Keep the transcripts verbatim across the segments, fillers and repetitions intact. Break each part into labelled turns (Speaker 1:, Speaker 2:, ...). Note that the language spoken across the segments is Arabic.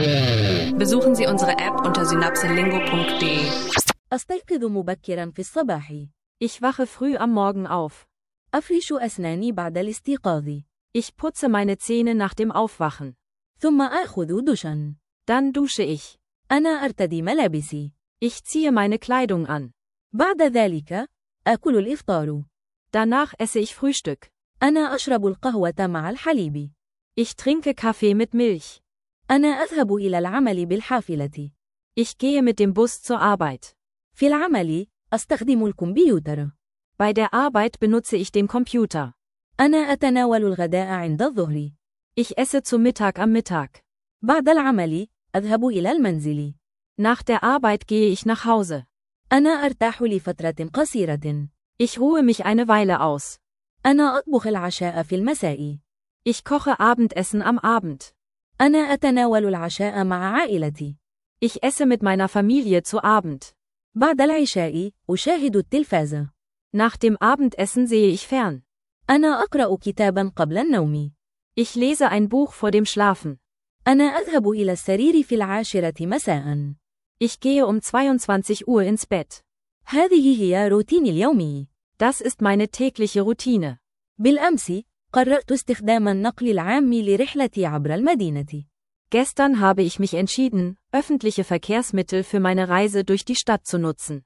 Speaker 1: Besuchen Sie unsere App unter synapselingo punkt de.
Speaker 2: أستيقظ مبكرا في الصباح.
Speaker 3: Ich wache früh am Morgen auf.
Speaker 2: أفرش أسناني بعد الاستيقاظ.
Speaker 3: Ich putze meine Zähne nach dem Aufwachen.
Speaker 2: ثم آخذ دشا.
Speaker 3: Dann dusche ich.
Speaker 2: أنا أرتدي ملابسي.
Speaker 3: Ich ziehe meine Kleidung an.
Speaker 2: بعد ذلك آكل الإفطار.
Speaker 3: Danach esse ich Frühstück.
Speaker 2: أنا أشرب القهوة مع الحليب.
Speaker 3: Ich trinke Kaffee mit Milch.
Speaker 2: أنا أذهب إلى العمل بالحافلة.
Speaker 3: Ich gehe mit dem Bus zur Arbeit.
Speaker 2: في العمل أستخدم الكمبيوتر.
Speaker 3: Bei der Arbeit benutze ich den Computer.
Speaker 2: أنا أتناول الغداء عند الظهر.
Speaker 3: Ich esse zu Mittag am Mittag.
Speaker 2: بعد العمل أذهب إلى المنزل.
Speaker 3: Nach der Arbeit gehe ich nach Hause.
Speaker 2: أنا أرتاح لفترة قصيرة.
Speaker 3: Ich ruhe mich eine Weile aus.
Speaker 2: أنا أطبخ العشاء في المساء.
Speaker 3: Ich koche Abendessen am Abend.
Speaker 2: أنا أتناول العشاء مع عائلتي.
Speaker 3: Ich esse mit meiner Familie zu Abend.
Speaker 2: بعد العشاء أشاهد التلفاز.
Speaker 3: Nach dem Abendessen sehe ich fern.
Speaker 2: أنا أقرأ كتابا قبل النوم.
Speaker 3: Ich lese ein Buch vor dem Schlafen.
Speaker 2: أنا أذهب إلى السرير في العاشرة مساء.
Speaker 3: Ich gehe um zweiundzwanzig Uhr ins Bett.
Speaker 2: هذه هي روتيني اليومي.
Speaker 3: Das ist meine tägliche Routine.
Speaker 2: بالأمس قررت استخدام النقل العام لرحلتي عبر المدينة.
Speaker 3: Gestern habe ich mich entschieden, öffentliche Verkehrsmittel für meine Reise durch die Stadt zu nutzen.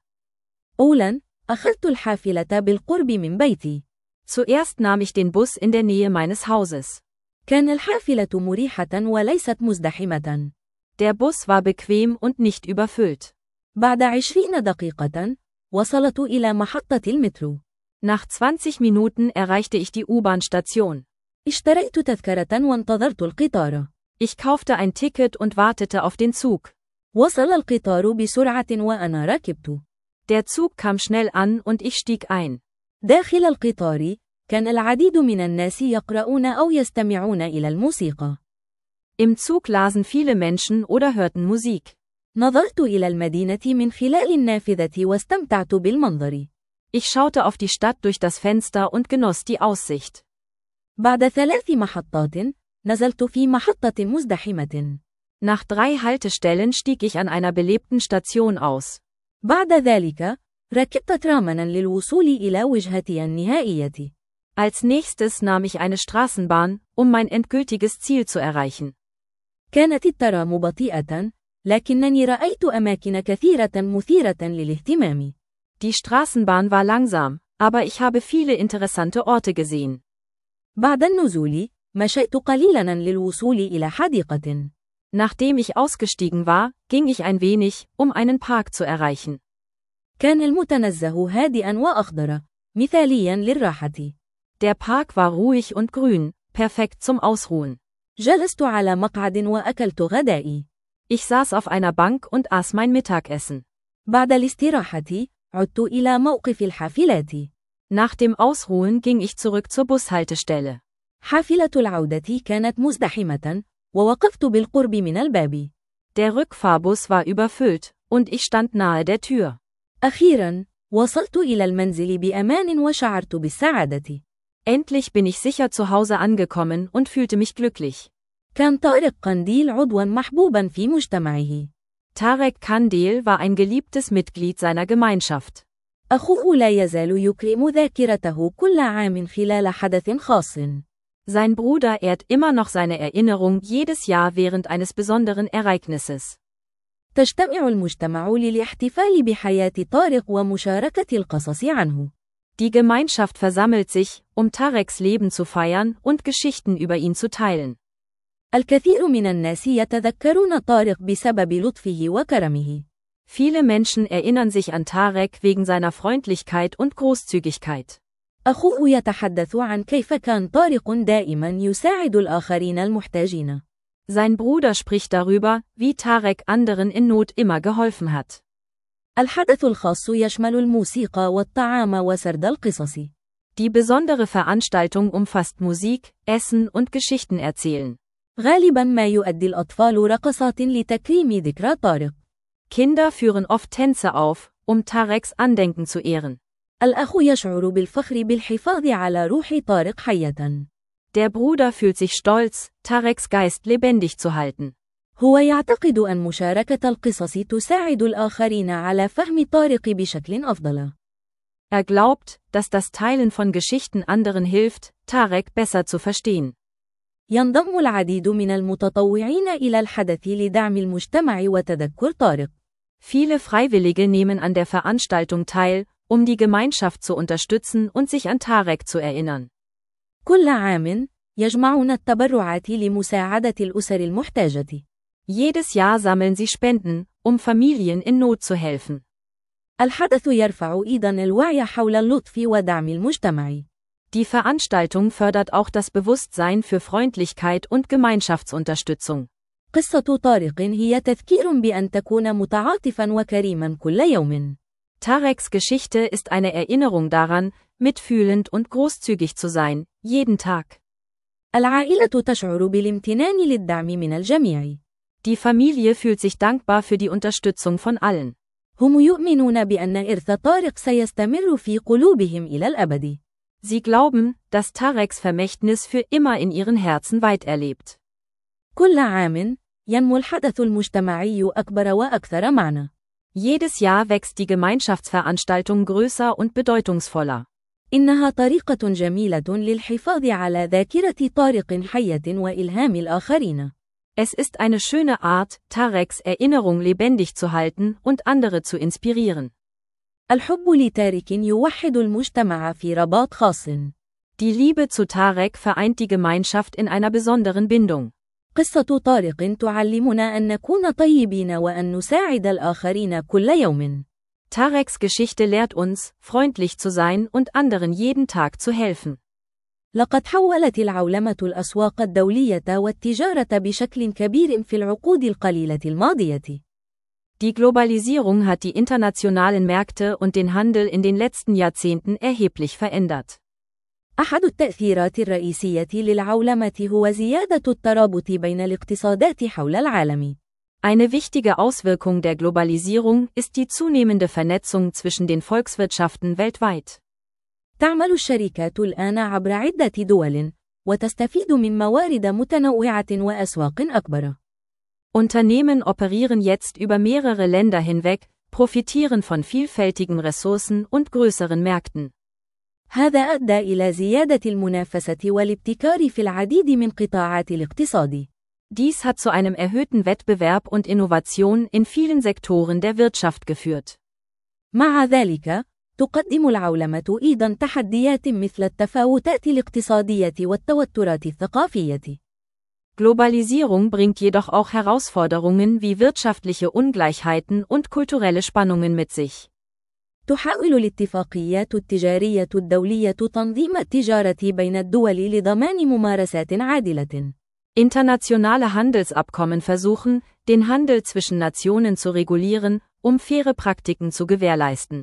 Speaker 2: أولاً أخذت الحافلة بالقرب من بيتي.
Speaker 3: Zuerst nahm ich den Bus in der Nähe meines Hauses.
Speaker 2: كان الحافلة مريحة وليست مزدحمة.
Speaker 3: Der Bus war bequem und nicht überfüllt.
Speaker 2: بعد عشرين دقيقة وصلت إلى محطة المترو.
Speaker 3: Nach zwanzig Minuten erreichte ich die U-Bahn-Station.
Speaker 2: اشتريت تذكرة وانتظرت القطار.
Speaker 3: Ich kaufte ein Ticket und wartete auf den Zug.
Speaker 2: وصل القطار بسرعة وأنا ركبت.
Speaker 3: Der Zug kam schnell an und ich stieg ein.
Speaker 2: داخل القطار كان العديد من الناس يقرؤون أو يستمعون إلى الموسيقى.
Speaker 3: Im Zug lasen viele Menschen oder hörten Musik.
Speaker 2: نظرت إلى المدينة من خلال النافذة واستمتعت بالمنظر.
Speaker 3: Ich schaute auf die Stadt durch das Fenster und genoss die Aussicht.
Speaker 2: بعد ثلاث محطات نزلت في محطة مزدحمة.
Speaker 3: Nach drei Haltestellen stieg ich an einer belebten Station aus.
Speaker 2: بعد ذلك ركبت تراما للوصول إلى وجهتي النهائية.
Speaker 3: Als nächstes nahm ich eine Straßenbahn, um mein endgültiges Ziel zu erreichen.
Speaker 2: كانت الترام بطيئة، لكنني رأيت أماكن كثيرة مثيرة للاهتمام.
Speaker 3: Die Straßenbahn war langsam, aber ich habe viele interessante Orte gesehen.
Speaker 2: بعد النزول مشيت قليلا للوصول إلى حديقة.
Speaker 3: Nachdem ich ausgestiegen war, ging ich ein wenig, um einen Park zu erreichen.
Speaker 2: كان المتنزه هادئا وأخضر، مثاليا للراحة.
Speaker 3: Der Park war ruhig und grün, perfekt zum Ausruhen.
Speaker 2: جلست على مقعد وأكلت غدائي.
Speaker 3: Ich saß auf einer Bank und aß mein Mittagessen.
Speaker 2: بعد الاستراحة عدت إلى موقف الحافلات.
Speaker 3: Nach dem Ausruhen ging ich zurück zur Bushaltestelle.
Speaker 2: حافلة العودة كانت مزدحمة، ووقفت بالقرب من الباب.
Speaker 3: Der Rückfahrbus war überfüllt, und ich stand nahe der Tür.
Speaker 2: أخيراً وصلت إلى المنزل بأمان وشعرت بالسعادة.
Speaker 3: Endlich bin ich sicher zu Hause angekommen und fühlte mich glücklich.
Speaker 2: كان طارق قنديل عضواً محبوباً في مجتمعه.
Speaker 3: Tarek Kandil war ein geliebtes Mitglied seiner Gemeinschaft.
Speaker 2: أخوه لا يزال يكرم ذاكرته كل عام خلال حدث خاص.
Speaker 3: Sein Bruder ehrt immer noch seine Erinnerung jedes Jahr während eines besonderen Ereignisses.
Speaker 2: تجتمع المجتمع للاحتفال بحياة طارق ومشاركة القصص عنه.
Speaker 3: Die Gemeinschaft versammelt sich, um Tareks Leben zu feiern und Geschichten über ihn zu teilen.
Speaker 2: الكثير من الناس يتذكرون طارق بسبب لطفه وكرمه.
Speaker 3: Viele Menschen erinnern sich an Tarek wegen seiner Freundlichkeit und Großzügigkeit.
Speaker 2: أخوه يتحدث عن كيف كان طارق دائما يساعد الآخرين المحتاجين.
Speaker 3: Sein Bruder spricht darüber, wie Tarek anderen in Not immer geholfen hat.
Speaker 2: الحدث الخاص يشمل الموسيقى والطعام وسرد القصص.
Speaker 3: Die besondere Veranstaltung umfasst Musik, Essen und Geschichten erzählen.
Speaker 2: غالبا ما يؤدي الأطفال رقصات لتكريم ذكرى طارق.
Speaker 3: Kinder führen oft Tänze auf, um Tareks Andenken zu ehren.
Speaker 2: الأخ يشعر بالفخر بالحفاظ على روح طارق حية.
Speaker 3: Der Bruder fühlt sich stolz, Tareks Geist lebendig zu halten.
Speaker 2: هو يعتقد أن مشاركة القصص تساعد الآخرين على فهم طارق بشكل أفضل.
Speaker 3: Er glaubt, dass das Teilen von Geschichten anderen hilft, Tarek besser zu verstehen.
Speaker 2: ينضم العديد من المتطوعين إلى الحدث لدعم المجتمع وتذكر طارق.
Speaker 3: Viele Freiwillige nehmen an der Veranstaltung teil, um die Gemeinschaft zu unterstützen und sich an Tarek zu erinnern.
Speaker 2: كل عام يجمعون التبرعات لمساعدة الأسر المحتاجة.
Speaker 3: Jedes Jahr sammeln sie Spenden, um Familien in Not zu helfen.
Speaker 2: الحدث يرفع أيضاً الوعي حول اللطف ودعم المجتمع.
Speaker 3: Die Veranstaltung fördert auch das Bewusstsein für Freundlichkeit und Gemeinschaftsunterstützung.
Speaker 2: قصة طارق هي تذكير بأن تكون متعاطفاً وكريماً كل يوم.
Speaker 3: Tareks Geschichte ist eine Erinnerung daran, mitfühlend und großzügig zu sein, jeden Tag.
Speaker 2: العائلة تشعر بالامتنان للدعم من الجميع.
Speaker 3: Die Familie fühlt sich dankbar für die Unterstützung von allen.
Speaker 2: هم يؤمنون بأن إرث طارق سيستمر في قلوبهم إلى الأبد.
Speaker 3: Sie glauben, dass Tareks Vermächtnis für immer in ihren Herzen weiterlebt.
Speaker 2: كل عام ينمو الحدث المجتمعي أكبر وأكثر معنى.
Speaker 3: Jedes Jahr wächst die Gemeinschaftsveranstaltung größer und bedeutungsvoller.
Speaker 2: إنها طريقة جميلة للحفاظ على ذاكرة طارق حية وإلهام الآخرين.
Speaker 3: Es ist eine schöne Art, Tareks Erinnerung lebendig zu halten und andere zu inspirieren.
Speaker 2: الحب لتارك يوحد المجتمع في رباط خاص.
Speaker 3: Die Liebe zu Tarek vereint die Gemeinschaft in einer besonderen Bindung.
Speaker 2: قصة طارق تعلمنا أن نكون طيبين وأن نساعد الآخرين كل يوم.
Speaker 3: Tareks Geschichte lehrt uns, freundlich zu sein und anderen jeden Tag zu helfen.
Speaker 2: لقد حولت العولمة الأسواق الدولية والتجارة بشكل كبير في العقود القليلة الماضية.
Speaker 3: Die Globalisierung hat die internationalen Märkte und den Handel in den letzten Jahrzehnten erheblich verändert.
Speaker 2: أحد التأثيرات الرئيسية للعولمة هو زيادة الترابط بين الاقتصادات حول العالم.
Speaker 3: Eine wichtige Auswirkung der Globalisierung ist die zunehmende Vernetzung zwischen den Volkswirtschaften weltweit.
Speaker 2: تعمل الشركات الآن عبر عدة دول، وتستفيد من موارد متنوعة وأسواق أكبر.
Speaker 3: Unternehmen operieren jetzt über mehrere Länder hinweg, profitieren von vielfältigen Ressourcen und größeren Märkten.
Speaker 2: هذا أدى إلى زيادة المنافسة والابتكار في العديد من قطاعات الاقتصاد.
Speaker 3: Dies hat zu einem erhöhten Wettbewerb und Innovation in vielen Sektoren der Wirtschaft geführt.
Speaker 2: مع ذلك، تقدم العولمة أيضاً تحديات مثل التفاوتات الاقتصادية والتوترات الثقافية.
Speaker 3: Globalisierung bringt jedoch auch Herausforderungen wie wirtschaftliche Ungleichheiten und kulturelle Spannungen mit sich.
Speaker 2: تحاول الاتفاقيات التجارية الدولية تنظيم التجارة بين الدول لضمان ممارسات عادلة.
Speaker 3: Internationale Handelsabkommen versuchen, den Handel zwischen Nationen zu regulieren, um faire Praktiken zu gewährleisten.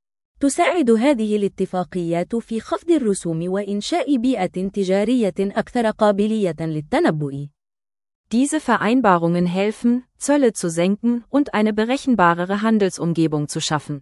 Speaker 2: تساعد هذه الاتفاقيات في خفض الرسوم وإنشاء بيئة تجارية أكثر قابلية للتنبؤ.
Speaker 3: Diese Vereinbarungen helfen, Zölle zu senken und eine berechenbarere Handelsumgebung zu schaffen.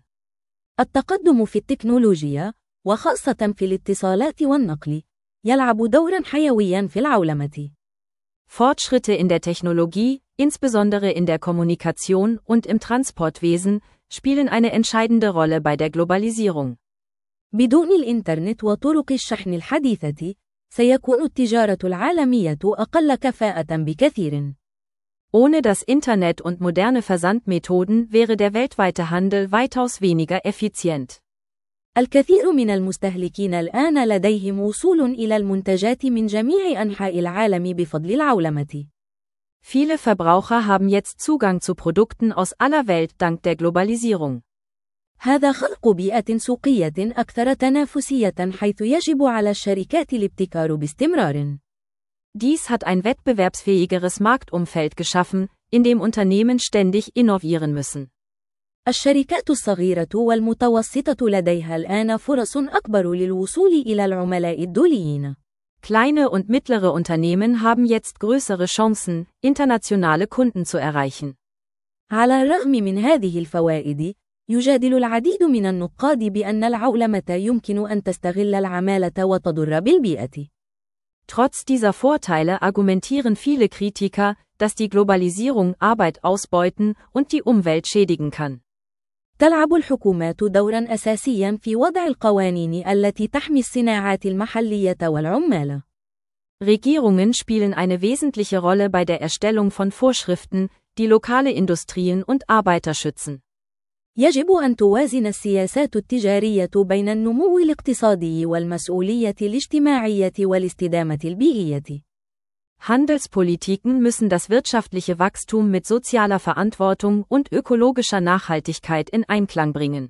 Speaker 2: التقدم في التكنولوجيا، وخاصة في الاتصالات والنقل، يلعب دورا حيويا في العولمة.
Speaker 3: Fortschritte in der Technologie, insbesondere in der Kommunikation und im Transportwesen, spielen eine entscheidende Rolle bei der Globalisierung.
Speaker 2: بدون الإنترنت وطرق الشحن الحديثة، سيكون التجارة العالمية أقل كفاءة بكثير.
Speaker 3: Ohne das Internet und moderne Versandmethoden wäre der weltweite Handel weitaus weniger effizient.
Speaker 2: الكثير من المستهلكين الآن لديهم وصول إلى المنتجات من جميع أنحاء العالم بفضل العولمة.
Speaker 3: Viele Verbraucher haben jetzt Zugang zu Produkten aus aller Welt dank der Globalisierung.
Speaker 2: هذا خلق بيئة سوقية أكثر تنافسية حيث يجب على الشركات الابتكار باستمرار.
Speaker 3: Dies hat ein wettbewerbsfähigeres Marktumfeld geschaffen, in dem Unternehmen ständig innovieren müssen.
Speaker 2: الشركات الصغيرة والمتوسطة لديها الآن فرص أكبر للوصول إلى العملاء الدوليين.
Speaker 3: Kleine und mittlere Unternehmen haben jetzt größere Chancen, internationale Kunden zu erreichen.
Speaker 2: على الرغم من هذه الفوائد، يجادل العديد من النقاد بأن العولمة يمكن أن تستغل العمالة وتضر بالبيئة.
Speaker 3: Trotz dieser Vorteile argumentieren viele Kritiker, dass die Globalisierung Arbeit ausbeuten und die Umwelt schädigen kann.
Speaker 2: تلعب الحكومات دورا أساسيا في وضع القوانين التي تحمي الصناعات المحلية والعمال.
Speaker 3: Regierungen spielen eine wesentliche Rolle bei der Erstellung von Vorschriften, die lokale Industrien und Arbeiter schützen.
Speaker 2: يجب أن توازن السياسات التجارية بين النمو الاقتصادي والمسؤولية الاجتماعية والاستدامة البيئية.
Speaker 3: Handelspolitiken müssen das wirtschaftliche Wachstum mit sozialer Verantwortung und ökologischer Nachhaltigkeit in Einklang bringen.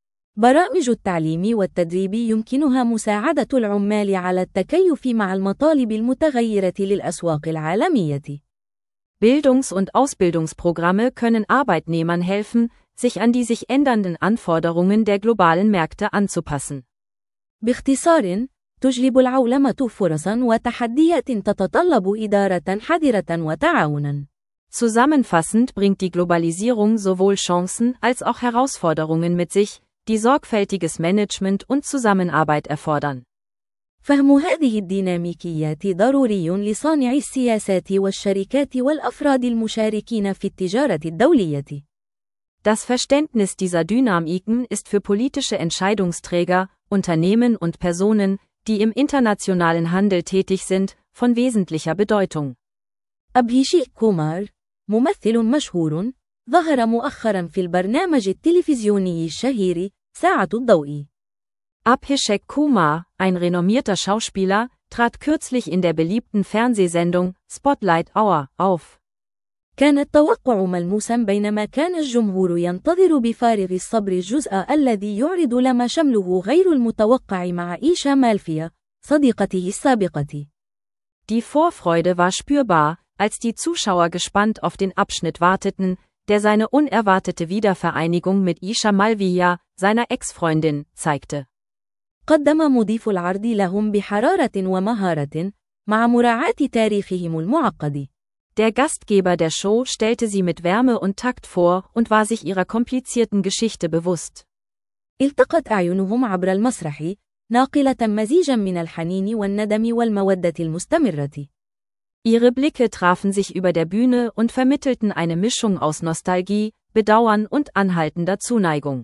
Speaker 2: برامج التعليم والتدريب يمكنها مساعدة العمال على التكيف مع المطالب المتغيرة للأسواق العالمية.
Speaker 3: Bildungs- und Ausbildungsprogramme können Arbeitnehmern helfen, sich an die sich ändernden Anforderungen der globalen Märkte anzupassen.
Speaker 2: باختصار، تجلب العولمة فرصاً وتحديات تتطلب إدارة حذرة وتعاوناً.
Speaker 3: Zusammenfassend bringt die Globalisierung sowohl Chancen als auch Herausforderungen mit sich, die sorgfältiges Management und Zusammenarbeit erfordern.
Speaker 2: فهم هذه الديناميكيات ضروري لصانع السياسات والشركات والأفراد المشاركين في التجارة الدولية.
Speaker 3: Das Verständnis dieser Dynamiken ist für politische Entscheidungsträger, Unternehmen und Personen, die im internationalen Handel tätig sind, von wesentlicher Bedeutung.
Speaker 2: أبهيشيك كومار، ممثل مشهور، ظهر مؤخراً في البرنامج التلفزيوني الشهير ساعة الضوء.
Speaker 3: Abhishek Kumar, ein renommierter Schauspieler, trat kürzlich in der beliebten Fernsehsendung Spotlight Hour auf.
Speaker 2: كان التوقع ملموساً بينما كان الجمهور ينتظر بفارغ الصبر الجزء الذي يعرض لما شمله غير المتوقع مع إيشا مالفيا، صديقته السابقة.
Speaker 3: Die Vorfreude war spürbar, als die Zuschauer gespannt auf den Abschnitt warteten, der seine unerwartete Wiedervereinigung mit Isha Malviya, seiner Ex-Freundin, zeigte.
Speaker 2: قدم مضيف العرض لهم بحرارة ومهارة، مع مراعاة تاريخهم المعقد.
Speaker 3: Der Gastgeber der Show stellte sie mit Wärme und Takt vor und war sich ihrer komplizierten Geschichte bewusst.
Speaker 2: التقت أعينهم عبر المسرح، ناقلة مزيجا من الحنين والندم والمودة المستمرة.
Speaker 3: Ihre Blicke trafen sich über der Bühne und vermittelten eine Mischung aus Nostalgie, Bedauern und anhaltender Zuneigung.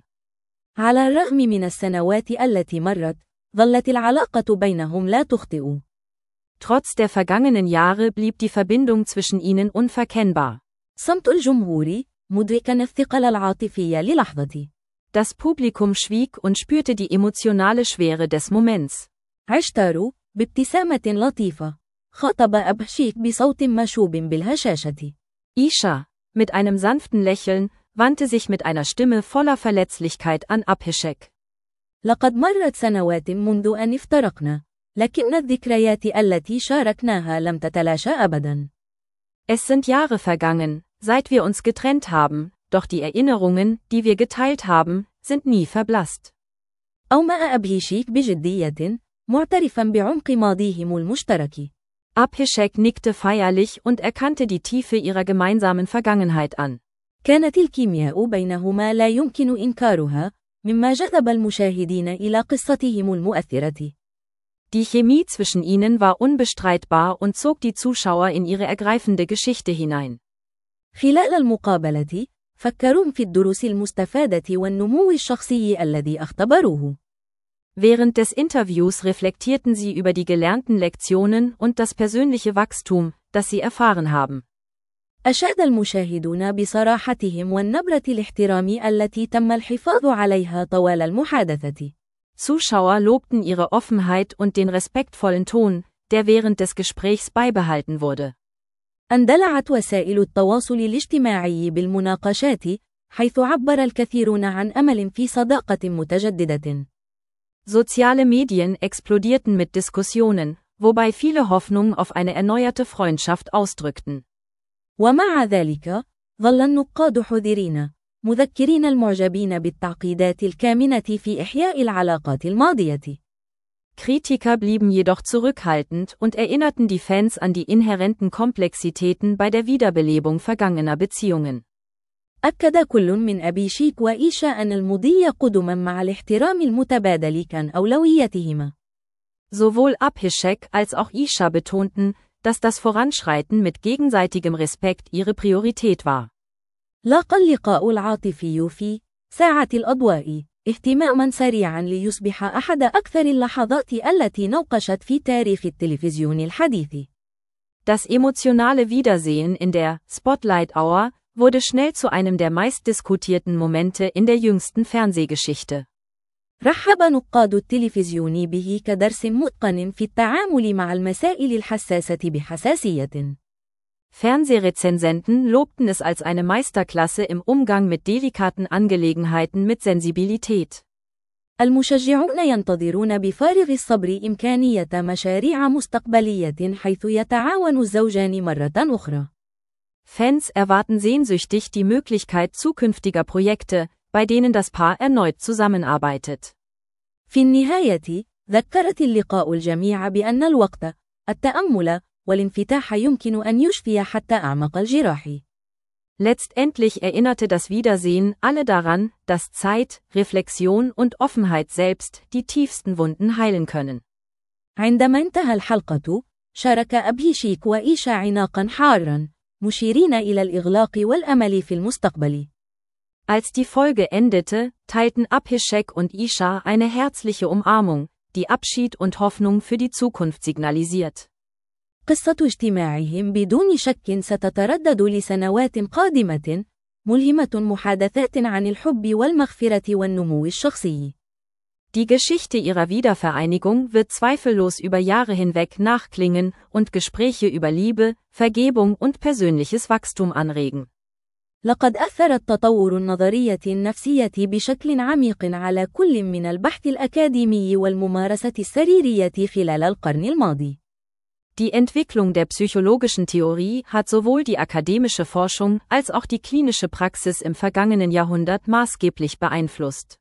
Speaker 2: على الرغم من السنوات التي مرت، ظلت العلاقة بينهم لا تخطئ.
Speaker 3: Trotz der vergangenen Jahre blieb die Verbindung zwischen ihnen unverkennbar.
Speaker 2: صمت الجمهور، مدركاً الثقل العاطفي للحظة.
Speaker 3: Das Publikum schwieg und spürte die emotionale Schwere des Moments.
Speaker 2: عشتار، بابتسامة لطيفة، خاطب أبهشيك بصوت مشوب بالهشاشة.
Speaker 3: Isha, mit einem sanften Lächeln, wandte sich mit einer Stimme voller Verletzlichkeit an Abhishek.
Speaker 2: لقد مرت سنوات منذ أن افترقنا، لكن الذكريات التي شاركناها لم تتلاشى أبداً.
Speaker 3: Es sind Jahre vergangen, seit wir uns getrennt haben, doch die Erinnerungen, die wir geteilt haben, sind nie verblasst.
Speaker 2: أومأ أبهيشيك بجدية، معترفاً بعمق ماضيهم المشترك.
Speaker 3: Abhishek nickte feierlich und erkannte die Tiefe ihrer gemeinsamen Vergangenheit an.
Speaker 2: كانت الكيمياء بينهما لا يمكن إنكارها، مما جذب المشاهدين إلى قصتهم المؤثرة.
Speaker 3: Die Chemie zwischen ihnen war unbestreitbar und zog die Zuschauer in ihre ergreifende Geschichte hinein.
Speaker 2: خلال المقابلة، فكروا في الدروس المستفادة والنمو الشخصي الذي اختبروه.
Speaker 3: Während des Interviews reflektierten sie über die gelernten Lektionen und das persönliche Wachstum, das sie erfahren haben.
Speaker 2: أشاد المشاهدون بصراحتهم والنبرة الاحترام التي تم الحفاظ عليها طوال المحادثة.
Speaker 3: Zuschauer lobten ihre Offenheit und den respektvollen Ton, der während des Gesprächs beibehalten wurde.
Speaker 2: اندلعت وسائل التواصل الاجتماعي بالمناقشات، حيث عبر الكثيرون عن أمل في صداقة متجددة.
Speaker 3: Soziale Medien explodierten mit Diskussionen, wobei viele Hoffnung auf eine erneuerte Freundschaft ausdrückten.
Speaker 2: ومع ذلك، ظل النقاد حذرين، مذكرين المعجبين بالتعقيدات الكامنة في إحياء العلاقات الماضية.
Speaker 3: Kritiker blieben jedoch zurückhaltend und erinnerten die Fans an die inhärenten Komplexitäten bei der Wiederbelebung vergangener Beziehungen.
Speaker 2: أكد كل من أبيشيك وإيشا أن المضي قدما مع الاحترام المتبادل كان أولويتهما.
Speaker 3: Sowohl Abhishek als auch Isha betonten, dass das Voranschreiten mit gegenseitigem Respekt ihre Priorität war.
Speaker 2: لاقى اللقاء العاطفي في ساعة الأضواء اهتماماً سريعاً ليصبح أحد أكثر اللحظات التي نوقشت في تاريخ التلفزيون الحديث.
Speaker 3: Das emotionale Wiedersehen in der Spotlight Hour wurde schnell zu einem der meistdiskutierten Momente in der jüngsten Fernsehgeschichte.
Speaker 2: رحب نقاد التلفزيون به كدرس متقن في التعامل مع المسائل الحساسة بحساسية.
Speaker 3: Fernsehrezensenten lobten es als eine Meisterklasse im Umgang mit delikaten Angelegenheiten mit Sensibilität.
Speaker 2: المشجعون ينتظرون بفارغ الصبر إمكانية مشاريع مستقبلية حيث يتعاون الزوجان مرة أخرى.
Speaker 3: Fans erwarten sehnsüchtig die Möglichkeit zukünftiger Projekte, bei denen das Paar erneut zusammenarbeitet.
Speaker 2: في النهاية، ذكرت اللقاء الجميع بأن الوقت، التأمل، والانفتاح يمكن أن يشفي حتى أعمق الجراح.
Speaker 3: Letztendlich erinnerte das Wiedersehen alle daran, dass Zeit, Reflexion und Offenheit selbst die tiefsten Wunden heilen können.
Speaker 2: عندما انتهى الحلقة، شارك أبهيشيك وإيشا عناقا حارا، مشيرين إلى الإغلاق والأمل في المستقبل.
Speaker 3: Als die Folge endete, teilten Abhishek und Isha eine herzliche Umarmung, die Abschied und Hoffnung für die Zukunft signalisiert.
Speaker 2: قصة اجتماعهم بدون شك ستتردد لسنوات قادمة، ملهمة محادثات عن الحب والمغفرة والنمو الشخصي.
Speaker 3: Die Geschichte ihrer Wiedervereinigung wird zweifellos über Jahre hinweg nachklingen und Gespräche über Liebe, Vergebung und persönliches Wachstum anregen.
Speaker 2: لقد أثرت تطور النظرية النفسية بشكل عميق على كل من البحث الأكاديمي والممارسة السريرية خلال القرن الماضي.
Speaker 3: Die Entwicklung der psychologischen Theorie hat sowohl die akademische Forschung als auch die klinische Praxis im vergangenen Jahrhundert maßgeblich beeinflusst.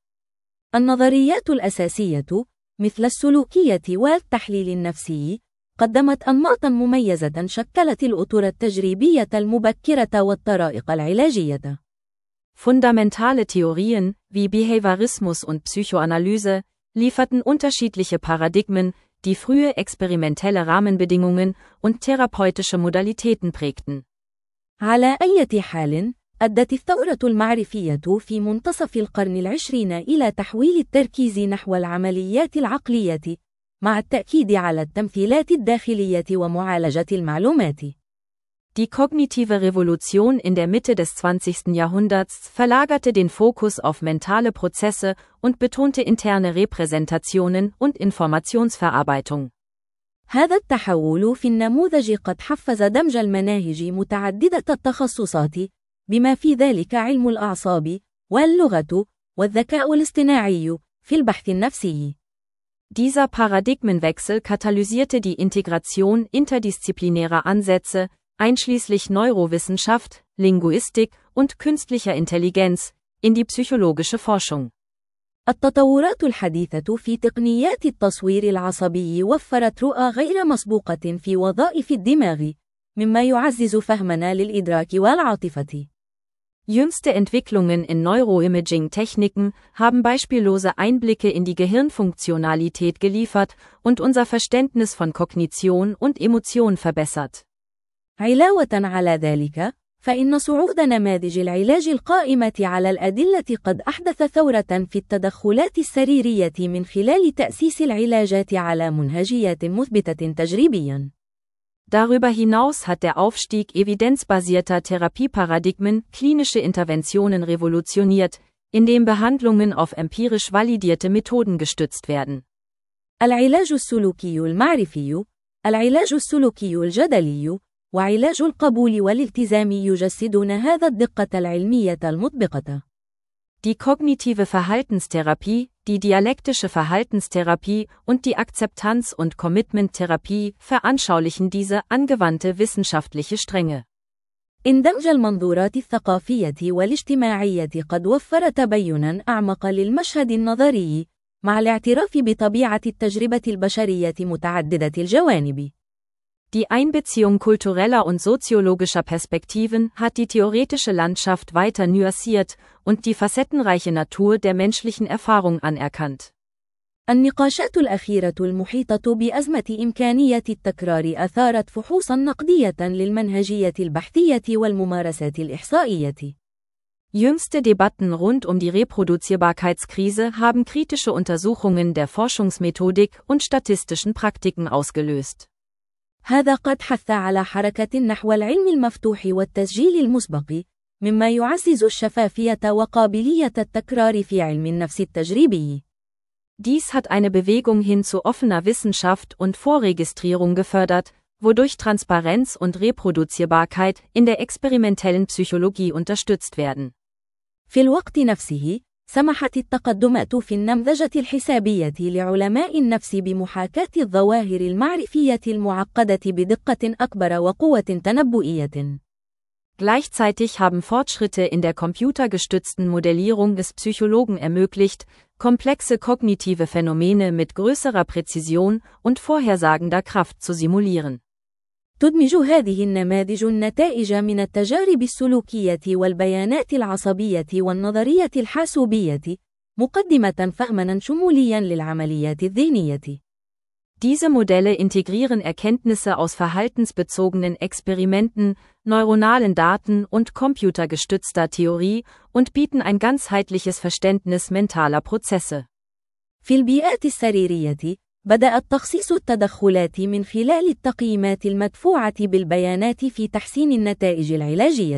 Speaker 2: النظريات الأساسية، مثل السلوكية والتحليل النفسي، قدمت أنماطاً مميزة شكلت الأطر التجريبية المبكرة والطرائق العلاجية.
Speaker 3: Fundamentale Theorien, wie Behaviorismus und Psychoanalyse, lieferten unterschiedliche Paradigmen, die frühe experimentelle Rahmenbedingungen und therapeutische Modalitäten prägten.
Speaker 2: على أي حال، أدت الثورة المعرفية في منتصف القرن العشرين إلى تحويل التركيز نحو العمليات العقلية، مع التأكيد على التمثيلات الداخلية ومعالجة المعلومات.
Speaker 3: Die kognitive Revolution in der Mitte des zwanzigsten Jahrhunderts verlagerte den Fokus auf mentale Prozesse und betonte interne Repräsentationen und Informationsverarbeitung.
Speaker 2: هذا التحول في النموذج قد حفز دمج المناهج متعددة التخصصات، بما في ذلك علم الأعصاب، واللغة، والذكاء الاصطناعي، في البحث النفسي.
Speaker 3: Dieser Paradigmenwechsel katalysierte die Integration interdisziplinärer Ansätze, einschließlich Neurowissenschaft, Linguistik und künstlicher Intelligenz, in die psychologische Forschung.
Speaker 2: التطورات الحديثة في تقنيات التصوير العصبي وفرت رؤى غير مسبوقة في وظائف الدماغ، مما يعزز فهمنا للإدراك والعاطفة.
Speaker 3: Jüngste Entwicklungen in Neuroimaging-Techniken haben beispiellose Einblicke in die Gehirnfunktionalität geliefert und unser Verständnis von Kognition und Emotion verbessert.
Speaker 2: علاوة على ذلك، فإن صعود نماذج العلاج القائمة على الأدلة قد أحدث ثورة في التدخلات السريرية من خلال تأسيس العلاجات على منهجيات مثبتة تجريبياً.
Speaker 3: Darüber hinaus hat der Aufstieg evidenzbasierter Therapieparadigmen klinische Interventionen revolutioniert, indem Behandlungen auf empirisch validierte Methoden gestützt werden.
Speaker 2: العلاج السلوكي المعرفي، العلاج السلوكي الجدلي، وعلاج القبول والالتزام يجسدون هذا الدقة العلمية المطبقة.
Speaker 3: Die kognitive Verhaltenstherapie, die dialektische Verhaltenstherapie und die Akzeptanz- und Commitment-Therapie veranschaulichen diese angewandte wissenschaftliche Strenge.
Speaker 2: اندمج المنظورات الثقافية والاجتماعية قد وفر تبيناً أعمق للمشهد النظري، مع الاعتراف بطبيعة التجربة البشرية متعددة الجوانب.
Speaker 3: Die Einbeziehung kultureller und soziologischer Perspektiven hat die theoretische Landschaft weiter nuanciert und die facettenreiche Natur der menschlichen Erfahrung anerkannt.
Speaker 2: النقاشات الأخيرة المحيطة بأزمة إمكانية التكرار أثارت فحوصاً نقدية للمنهجية البحثية والممارسات الإحصائية.
Speaker 3: Jüngste Debatten rund um die Reproduzierbarkeitskrise haben kritische Untersuchungen der Forschungsmethodik und statistischen Praktiken ausgelöst.
Speaker 2: هذا قد حث على حركة نحو العلم المفتوح والتسجيل المسبق، مما يعزز الشفافية وقابلية التكرار في علم النفس التجريبي.
Speaker 3: Dies hat eine Bewegung hin zu offener Wissenschaft und Vorregistrierung gefördert, wodurch Transparenz und Reproduzierbarkeit in der experimentellen Psychologie unterstützt werden.
Speaker 2: في الوقت نفسه، سمحت التقدمات في النمذجة الحسابية لعلماء النفس بمحاكاة الظواهر المعرفية المعقدة بدقة أكبر وقوة تنبؤية.
Speaker 3: Gleichzeitig haben Fortschritte in der computergestützten Modellierung des Psychologen ermöglicht, komplexe kognitive Phänomene mit größerer Präzision und vorhersagender Kraft zu simulieren.
Speaker 2: تدمج هذه النماذج النتائج من التجارب السلوكية والبيانات العصبية والنظرية الحاسوبية، مقدمة فهماً شمولياً للعمليات الذهنية.
Speaker 3: Diese Modelle integrieren Erkenntnisse aus verhaltensbezogenen Experimenten, neuronalen Daten und computergestützter Theorie und bieten ein ganzheitliches Verständnis mentaler Prozesse.
Speaker 2: في البيئات السريرية، بدأت تخصيص التدخلات من خلال التقييمات المدفوعة بالبيانات في تحسين النتائج العلاجية.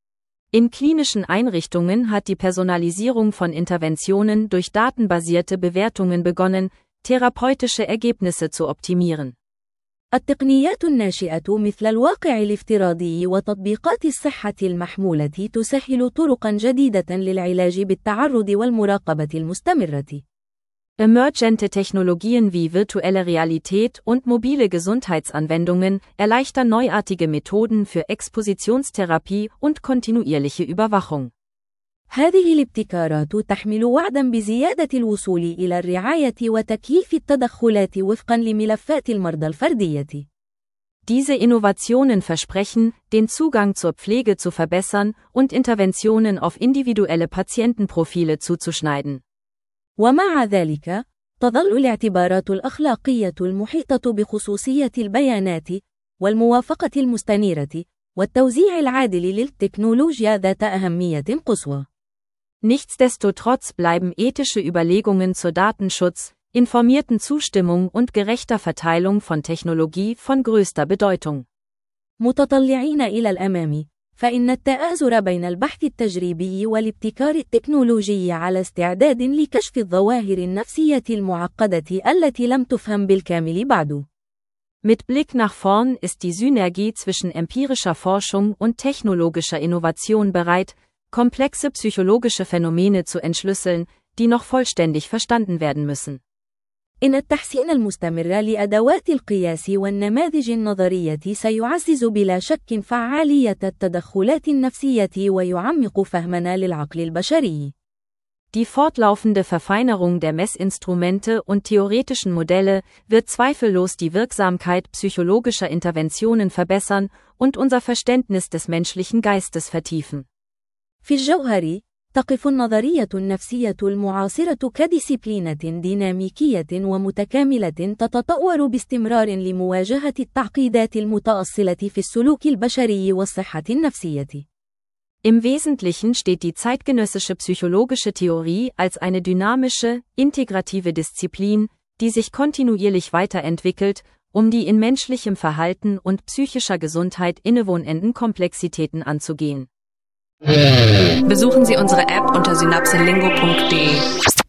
Speaker 3: In klinischen Einrichtungen hat die Personalisierung von Interventionen durch datenbasierte Bewertungen begonnen, therapeutische Ergebnisse zu optimieren.
Speaker 2: التقنيات الناشئة مثل الواقع الافتراضي وتطبيقات الصحة المحمولة تسهل طرقاً جديدة للعلاج بالتعرض والمراقبة المستمرة.
Speaker 3: Emergente Technologien wie virtuelle Realität und mobile Gesundheitsanwendungen erleichtern neuartige Methoden für Expositionstherapie und kontinuierliche Überwachung.
Speaker 2: هذه الابتكارات تحمل وعداً بزيادة الوصول إلى الرعاية وتكييف التدخلات وفقاً لملفات المرضى الفردية.
Speaker 3: Diese Innovationen versprechen, den Zugang zur Pflege zu verbessern und Interventionen auf individuelle Patientenprofile zuzuschneiden.
Speaker 2: ومع ذلك، تظل الاعتبارات الأخلاقية المحيطة بخصوصية البيانات، والموافقة المستنيرة، والتوزيع العادل للتكنولوجيا ذات أهمية قصوى.
Speaker 3: Nichtsdestotrotz bleiben ethische Überlegungen zur Datenschutz, informierten Zustimmung und gerechter Verteilung von Technologie von größter Bedeutung.
Speaker 2: متطلعين إلى الأمام، فإن التآزر بين البحث التجريبي والابتكار التكنولوجي على استعداد لكشف الظواهر النفسية المعقدة التي لم تفهم بالكامل بعد.
Speaker 3: Mit Blick nach vorn ist die Synergie zwischen empirischer Forschung und technologischer Innovation bereit, komplexe psychologische Phänomene zu entschlüsseln, die noch vollständig verstanden werden müssen.
Speaker 2: إن التحسين المستمر لأدوات القياس والنماذج النظرية سيعزز بلا شك فعالية التدخلات النفسية ويعمق فهمنا للعقل البشري.
Speaker 3: Die fortlaufende Verfeinerung der Messinstrumente und theoretischen Modelle wird zweifellos die Wirksamkeit psychologischer Interventionen verbessern und unser Verständnis des menschlichen Geistes vertiefen.
Speaker 2: في الجوهر، تقف النظرية النفسية المعاصرة كديسيبلينة ديناميكية ومتكاملة تتطور باستمرار لمواجهة التعقيدات المتأصلة في السلوك البشري والصحة النفسية.
Speaker 3: Im Wesentlichen steht die zeitgenössische psychologische Theorie als eine dynamische, integrative Disziplin, die sich kontinuierlich weiterentwickelt, um die in menschlichem Verhalten und psychischer Gesundheit innewohnenden Komplexitäten anzugehen.
Speaker 1: Besuchen Sie unsere App unter synapselingo punkt de.